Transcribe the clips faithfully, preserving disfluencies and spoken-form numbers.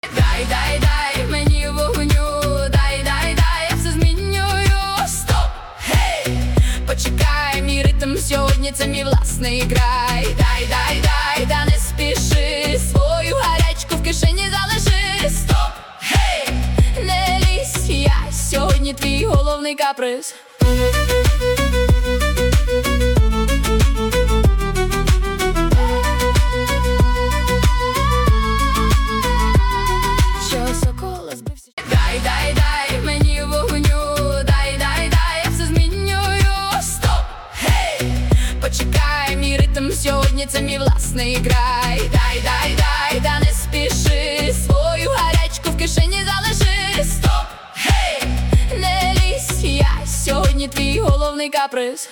Дай, дай, дай мені вогню, дай, дай, дай, я все змінюю. Стоп, гей, почекай, мій ритм сьогодні це мій власний край. Дай, дай, дай, та не спіши, свою гарячку в кишені залиши. Стоп, гей, не лізь, я сьогодні твій головний каприз. Дай, дай, дай мені вогню, дай, дай, дай, я все змінюю. Стоп, гей, почекай, мій ритм сьогодні це мій власний край. Дай, дай, дай, та не спіши, свою гарячку в кишені залиши. Стоп, гей, не лізь, я сьогодні твій головний каприз.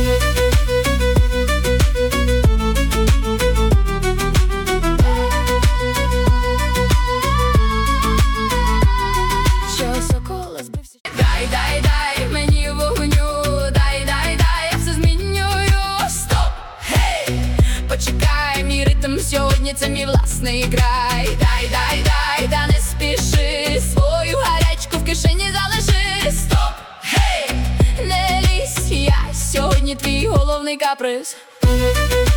Дай, дай, дай мені вогню, дай, дай, дай, я все змінюю. Стоп, гей, почекай, мій ритм сьогодні це мій власний край. Дай, дай, дай, та не спіши, свою гарячку в кишені залиши. Стоп, гей, не лізь, я сьогодні твій головний каприз.